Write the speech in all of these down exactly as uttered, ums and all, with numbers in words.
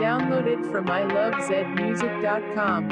Download it from i love zed music dot com.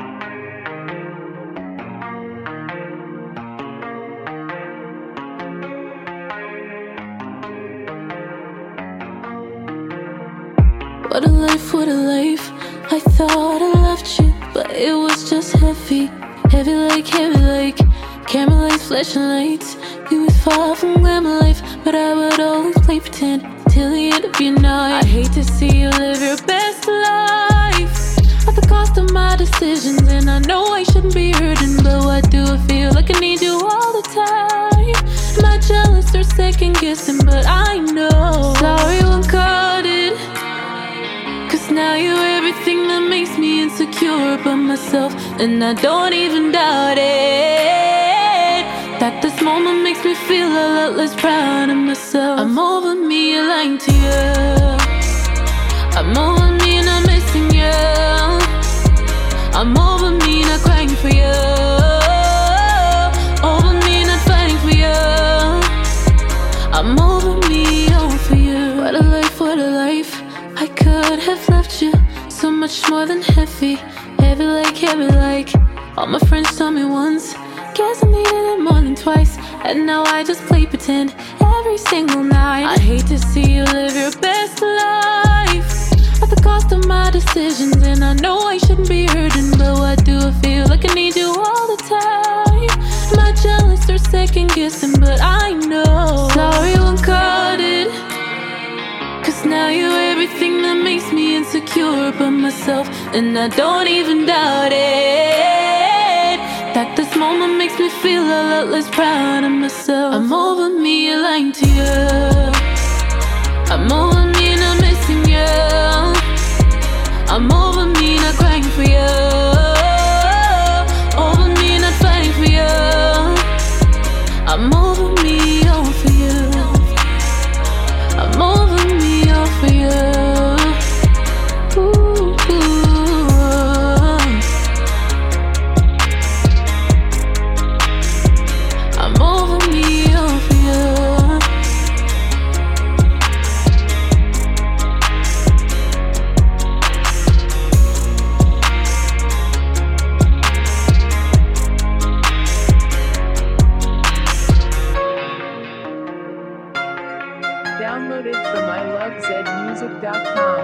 What a life, what a life. I thought I loved you, but it was just heavy. Heavy like, heavy like camera lights, flashing lights. You was far from glamour life, but I would always play pretend till the end of your night. I hate to see you live your best life at the cost of my decisions, and I know I shouldn't be hurting, but why do I feel like I need you all the time? Am I jealous or second guessing? But I know sorry one caught it, cause now you're everything that makes me insecure about myself, and I don't even doubt it, that this moment makes me feel a lot less proud of myself. I'm over me, you're lying to you. I'm over me, not missing you. I'm over me, not crying for you. Over me, not fighting for you. I'm over me, all for you. What a life, what a life. I could have left you so much more than heavy. Heavy like, heavy like all my friends told me once. Guess I needed it more than twice, and now I just play pretend every single night. I hate to see you live your best life at the cost of my decisions, and I know I shouldn't be hurting, but why do I feel like I need you all the time? Am I jealous or second guessing? But I know sorry one caught it, cause now you're everything that makes me insecure about myself, and I don't even doubt it, that this moment makes me feel a lot less proud of myself. I'm over me, you're lying to you. I'm over me, not missing you. I'm over me, not crying for you. Over me, not fighting for you. I'm over me, all for you. I'm over me, all for you. Ooh, ooh. I'm over me, all for you. Download it from i love zed music dot com.